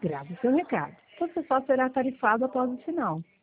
Grave o seu recado. Você só será tarifado após o sinal.